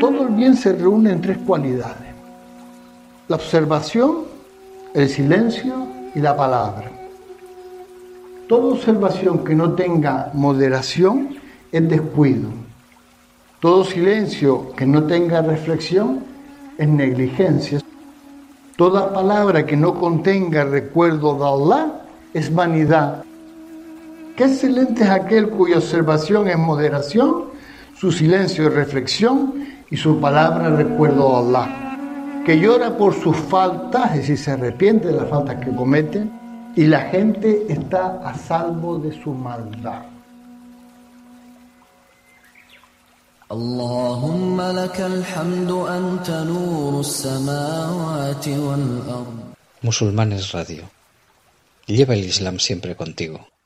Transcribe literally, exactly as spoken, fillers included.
Todo el bien se reúne en tres cualidades: la observación, el silencio y la palabra. Toda observación que no tenga moderación es descuido. Todo silencio que no tenga reflexión es negligencia. Toda palabra que no contenga recuerdo de Allah es vanidad. Qué excelente es aquel cuya observación es moderación, su silencio es reflexión y su palabra recuerdo de Allah, que llora por sus faltas, es decir, se arrepiente de las faltas que comete, y la gente está a salvo de su maldad. Allahumma lakal hamdu anta nurus samawati wal ard. Musulmanes Radio. Lleva el Islam siempre contigo.